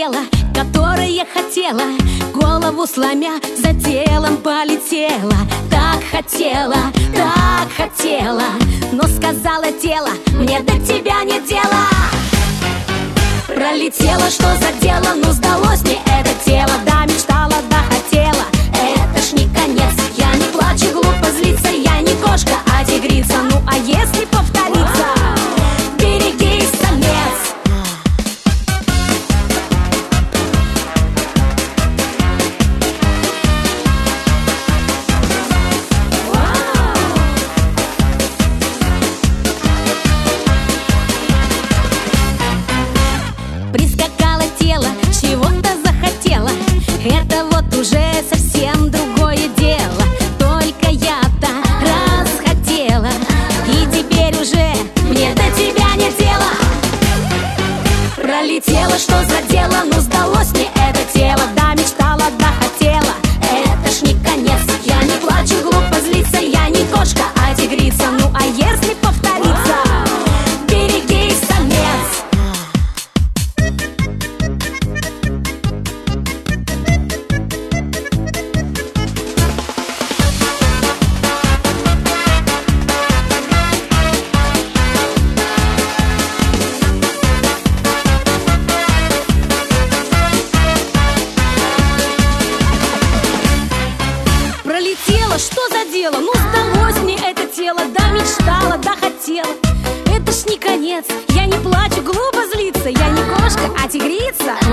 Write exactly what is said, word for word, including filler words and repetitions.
тело, которое хотела, голову сломя, за телом полетела. Так хотела, так хотела, но сказала тело: мне до тебя нет дела. Пролетела, что за дело, ну сдалось мне это тело. Да, мечтала, да, хотела, это ж не конец. Я не плачу, глупо злиться, я не кошка, а тигрица. Ну а если повторится, берегись, самец. Прискакало тело, чего-то захотела, это вот уже совсем другое дело. Только я-то расхотела, и теперь уже мне до тебя нет дела. Пролетела, что за дело, ну сдалось мне это тело. Да, мечтала, да, хотела, это ж не конец. Я не плачу, глупо злиться, я не кошка, а тигрица. Ну а если повторится, берегись, самец. Пролетела, что за дело, ну сдалось мне это тело. Да, мечтала, да, хотела, это ж не конец. Я не плачу, глупо злиться, я не кошка, а тигрица.